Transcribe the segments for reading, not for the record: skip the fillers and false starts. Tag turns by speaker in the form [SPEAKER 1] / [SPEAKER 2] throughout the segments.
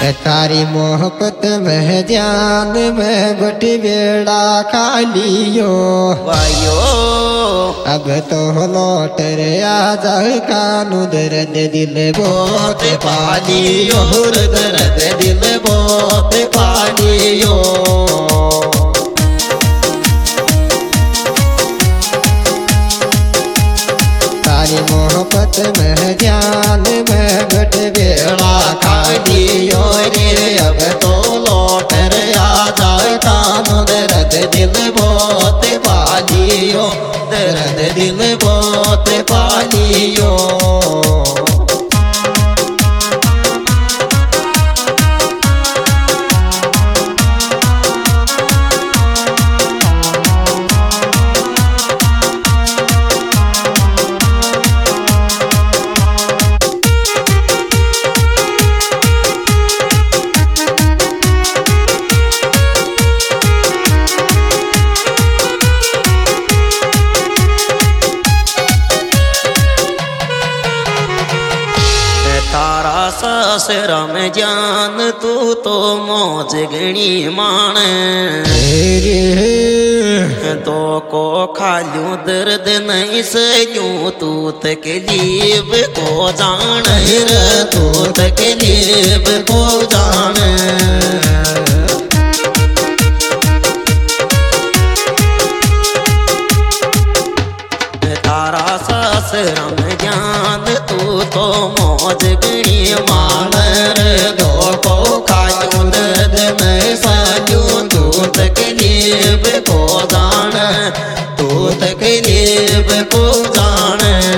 [SPEAKER 1] तारी मोहब्बत में जान में बट बेड़ा खालियो
[SPEAKER 2] वायो
[SPEAKER 1] अब तो लौट रे आजा कानू दर्द दिल बहुत पालियो दर्द दिल बहुत पालियो तारी मोहब्बत में जान में बट बेड़ा खालियो रे अब तो लौट रे आजा कानू दर्द दिल बहुत पालियो दर्द दिल बहुत पालियो
[SPEAKER 2] ससुरा में जान तू तो मौज गणी मान तो को खालू दर्द नहीं सयूं तू तकलीफ को जान तू तकलीफ को जान तारा ससुरा में जान तू तो मौज गणी मान दो को खालू दर्द नहीं सयूं तू तकलीफ को जान तू तकलीफ को जान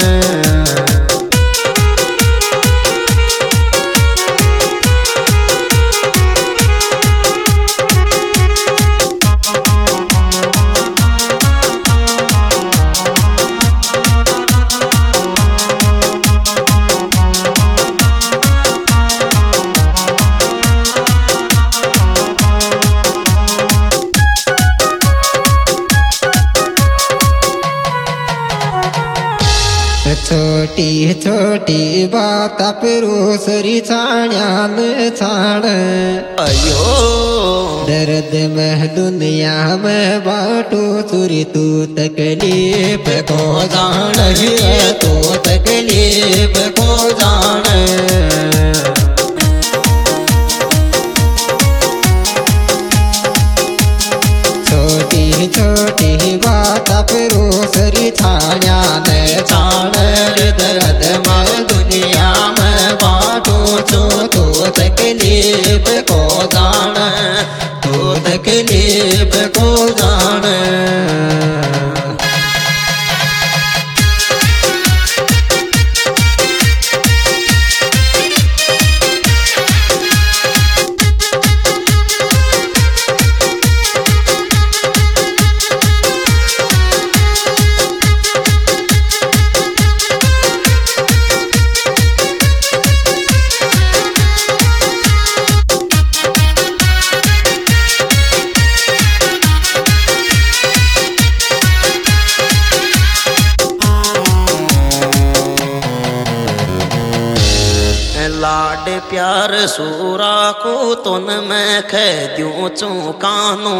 [SPEAKER 1] छोटी छोटी बात परोसरी छाण्यान छाण
[SPEAKER 2] अयो
[SPEAKER 1] दर्द में दुनिया में बाटो चुरी तू तकलीफ को जान तू तकलीफ को जान छोटी छोटी बात परोसरी छाण्यान छाण दर्द में दुनिया में बाटो जो तू तकलीफ को जान तू तकलीफ को जान
[SPEAKER 2] लाड प्यार सूरा को तुन मैं कह दूं चौकानू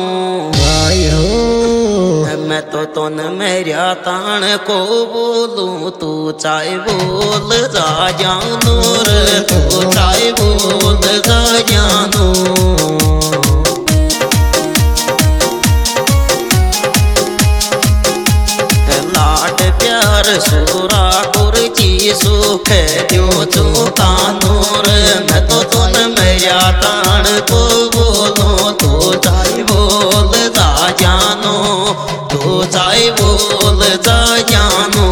[SPEAKER 2] मैं तो तुन मेरा तान को बोलूं तू चाहे बोल जा जानू रे तू चाहे बोल जा जानू लाड प्यार सूरा कुर्ची सुख दियो चौकानू मैं तो तुन मेरा तान को बोलो तो चाहे बोल जा जानो तो चाहे बोल जा जानो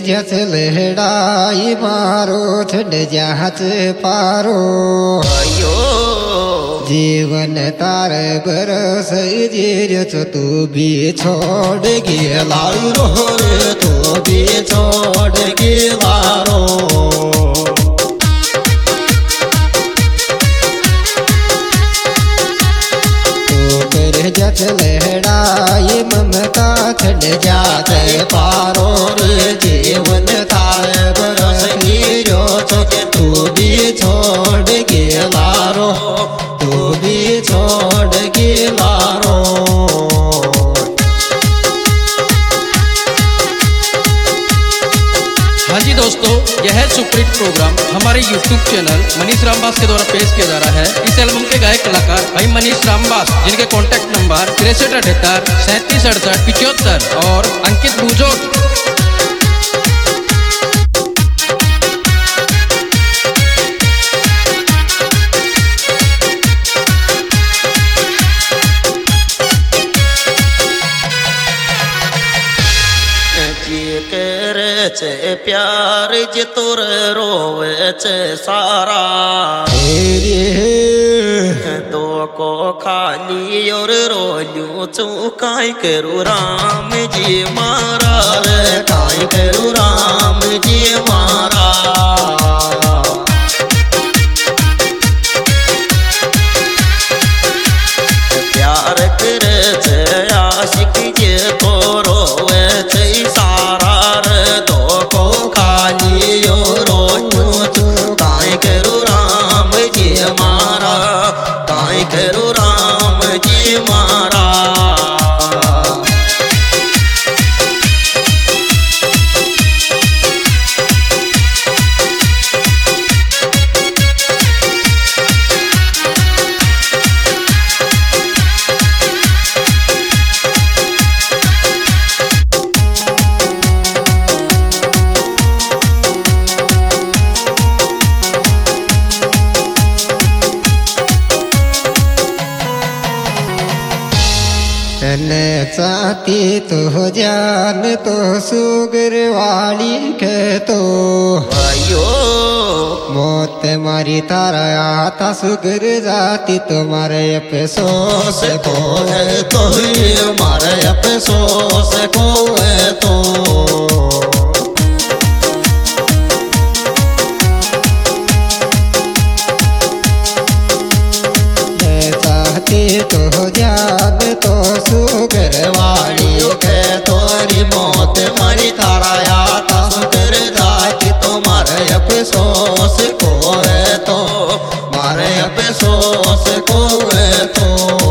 [SPEAKER 1] जस लहड़ाई मारो ठंड जाच पारो
[SPEAKER 2] अयो
[SPEAKER 1] जीवन तार बरस जीरच तू भी छोड़ गेला रो रे तू भी छोड़ गेला रो जच लहड़ाई ममता छड़ जाते पारो रे जीवन तार बरस गिरो तू भी छोड़ गेला रो तू भी छोड़ गेला रो।
[SPEAKER 3] हाँ जी दोस्तों, यह सुपरहिट प्रोग्राम हमारे YouTube चैनल मनीष रामबास के द्वारा पेश किया जा रहा है। इस एल्बम के गायक कलाकार भाई मनीष रामबास, जिनके कॉन्टैक्ट नंबर 6378 3768 75 और अंकित भूजोग।
[SPEAKER 2] चे प्यार जे तोर रोवे चे सारा दो को खाली और रोलू चुकाई करू राम जी मारा रे काई करू राम जी मारा प्यार करे चे आशिक जे तो रोवे चे सारा मारा काई करू राम जी मारा।
[SPEAKER 1] चाहती तो जान तो सुगर वाली के तो
[SPEAKER 2] अयो
[SPEAKER 1] मौत मारी तारा आता सुगर जाती तुम्हारे अफसोस को है तो हमारे अफसोस को है तो तो जान तो सुगर वाली के तोरी मौत मारी तारा आता सुगर जाती तुम्हारे अफसोस को है तो मारे अफसोस को है तो।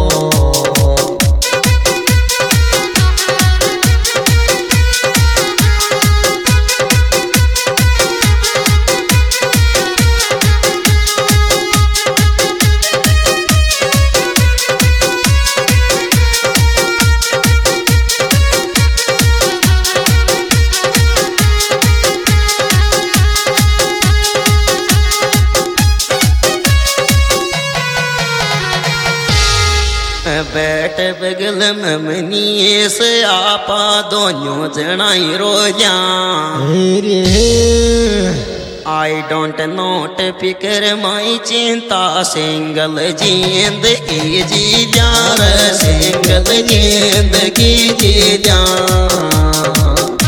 [SPEAKER 2] बैठ बगल में मनिए से आपा दोनों जनाई रोजा आई डोंट नोट फिकर माई चिंता सिंगल जींद की जी जान सिंगल जींद की जी जान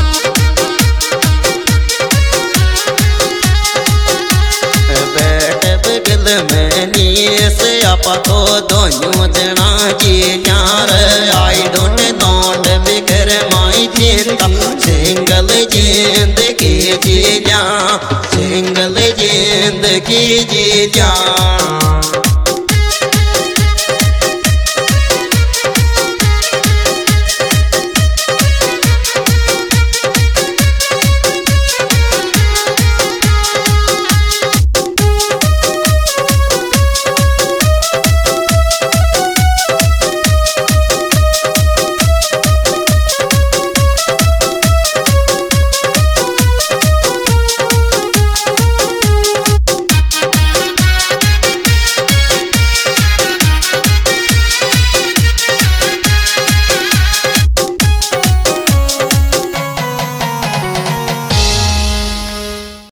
[SPEAKER 2] बैठ बगल में नीए से आपा तो दोनों जना जी यार आई डोंट नोट फिकर माई चिंता सिंगल जींद की जी जान सिंगल जिंदगी जी जान।